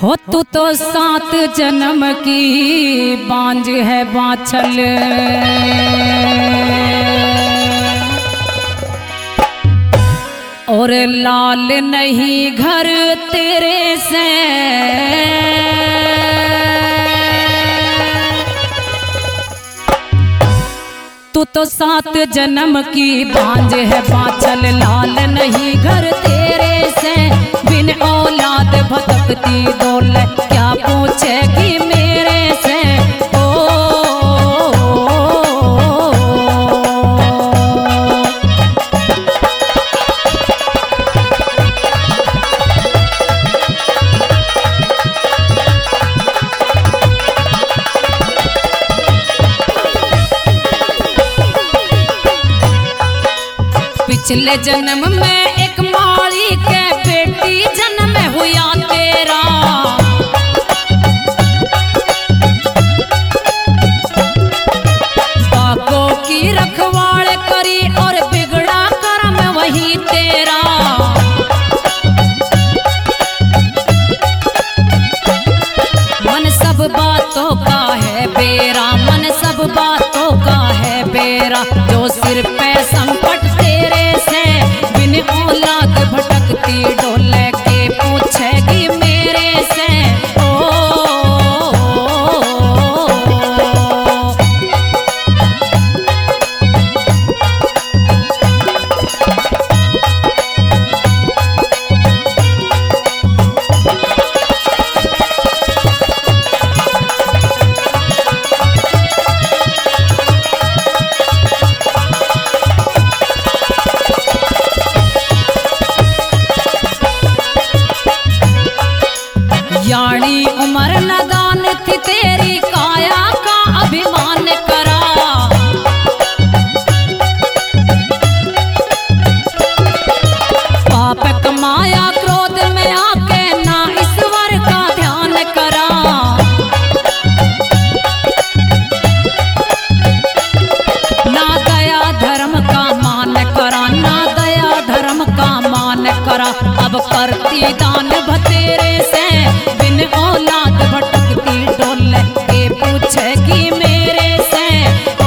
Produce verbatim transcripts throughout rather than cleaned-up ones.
हो तू तो सात जन्म की बांझ है बाछल, और लाल नहीं घर तेरे से, तू तो सात जन्म की बांझ है बाछल, लाल नहीं घर तेरे से, बिन औलाद भटकती डोल, क्या पूछेगी मेरे से। ओ, पिछले जन्म में एक माली के बेटी जन्म हुआ तेरा, बागों की रखवाड़ करी और बिगड़ा कर्म वही तेरा। मन सब बातों का है बेरा, मन सब बातों का है बेरा, जो सिर पे संकट तेरे से, बिन औलाद भटकती डोले, के पूछेगी मेरे से। ओ, यानी उम्र नदान थी तेरी, काया का अभिमान करा, पाप कमाया क्रोध में आके, ना ईश्वर का ध्यान करा। ना दया धर्म का मान करा, ना दया धर्म का मान करा, अब करती दान भतेरे से, बिन औलाद भटकती डोल, के पूछेगी मेरे से। ओ,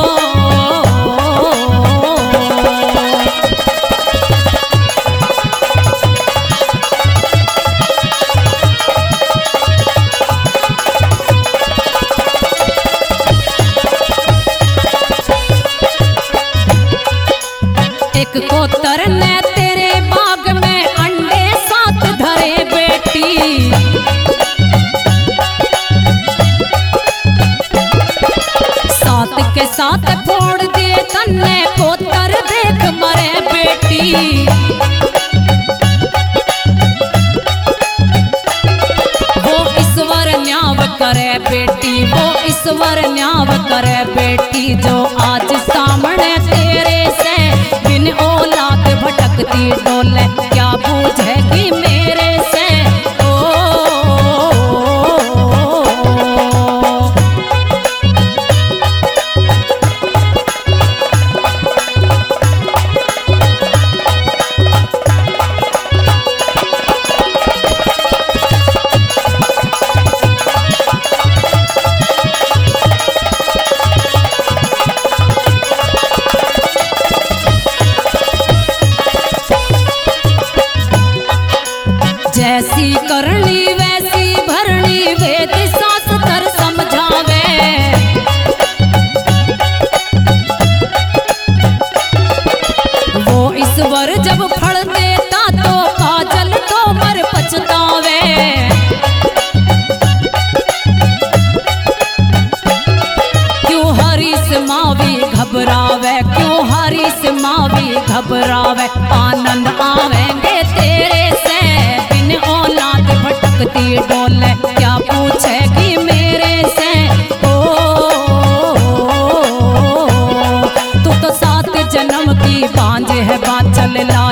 एक को तरने तेरे बाग में अंडे साथ धरे बेटी, साथ के साथ फोड़ दिए तन्ने को तर, देख मरे बेटी। वो ईश्वर न्याव करे बेटी, वो ईश्वर न्याव करे बेटी, जो आज सामने तेरे से, बिन औलाद भटकती डोले, क्या पूछेगी मेरे से। ओ, जैसी करनी वैसी भरनी, वेद शास्त्र समझावे, वो ईश्वर जब फल देता तो काजल तो मर पछतावे। क्यों हरी से मावी घबरावे, क्यों हरी से मावी घबरावे, आनंद आवेंगे तेरे से, बिन औलाद भटकती डोले, क्या पूछेगी मेरे से। ओ, तू तो सात जन्म की बांझ है बाछल, लाल